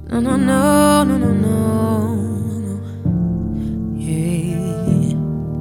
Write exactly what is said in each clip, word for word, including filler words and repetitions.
No, no, no, no, no, no, yeah.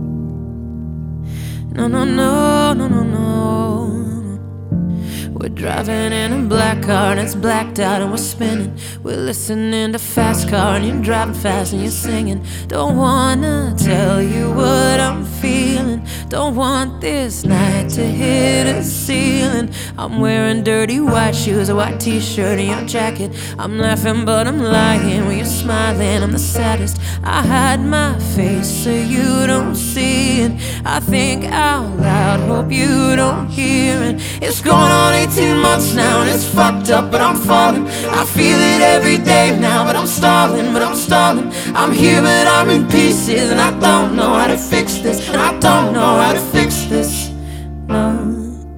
No, no, no, no, no, no. We're driving in a black car and it's blacked out and we're spinning. We're listening to Fast Car and you're driving fast and you're singing. Don't wanna tell you what I'm feeling. Don't want this night to hit a ceiling. I'm wearing dirty white shoes, a white t-shirt and your jacket. I'm laughing but I'm lying when you're smiling. I'm the saddest. I hide my face so you don't see it. I think out loud, hope you don't hear it. It's going on eighteen months now and it's fucked up, but I'm falling. I feel it every day now, but I'm stalling, but I'm stalling. I'm here but I'm in pieces and I don't know how to fix this. And I don't know how to fix this, no.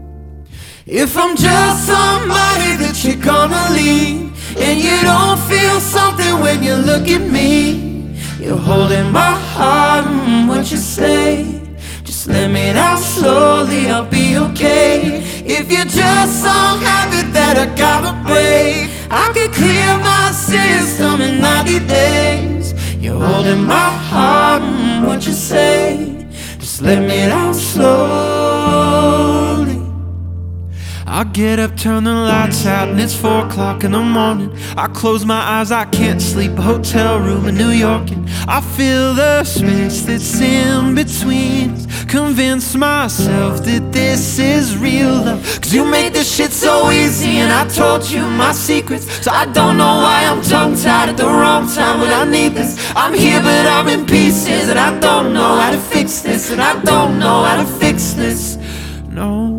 If I'm just somebody that you're gonna leave, and you don't feel something when you look at me, you're holding my heart, mm, what you say? Just let me down slowly, I'll be okay. If you're just some habit that I gotta break, I could clear my system in ninety days. You're holding my heart, mm, what you say? Just let me down slowly. I get up, turn the lights out, and it's four o'clock in the morning. I close my eyes, I can't sleep. A hotel room in New York, and I feel the space that's in between us. Convince myself that this is real love, cause you made this shit so easy, and I told you my secrets. So I don't know why I'm tongue-tied at the wrong time when I need this. I'm here but I'm in pieces, and I don't know how to fix this. And I don't know how to fix this, no.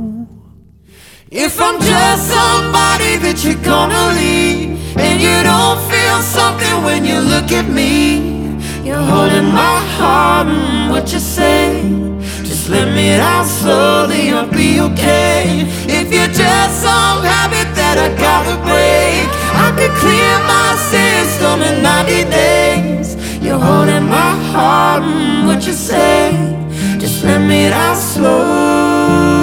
If I'm just somebody that you're gonna leave, and you don't feel something when you look at me, you're holding my heart, mm, what you say? Just let me down slowly, I'll be okay. If you're just some habit that I gotta break, I could clear my system in ninety days. You're holding my heart, mm, what you say? Just let me down slowly.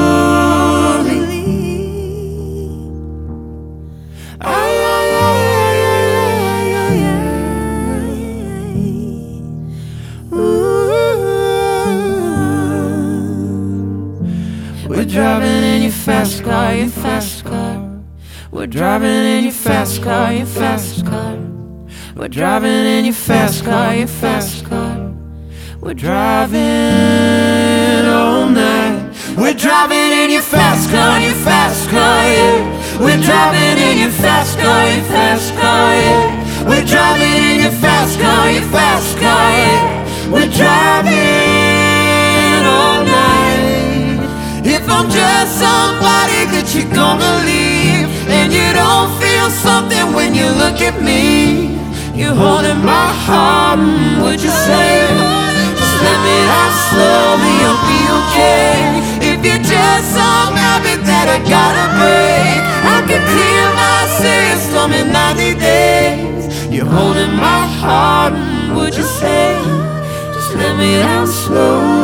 We're driving in your fast car, your fast car. We're driving in your fast car, your fast car. We're driving in your fast car, your fast car. We're driving all night. We're driving in your fast car, your fast car, yeah. We're driving in your fast car, your fast car, yeah. We're driving in your fast car, your fast car, yeah. We're driving all night. If I'm just somebody that you're gonna leave, and you don't feel something when you look at me, you're holding my heart, mm, would you say? Just let me out slowly, I'll be okay. If you're just some habit that I gotta break, I could clear my system in ninety days. You're holding my heart, mm, would you say? Just let me out slowly.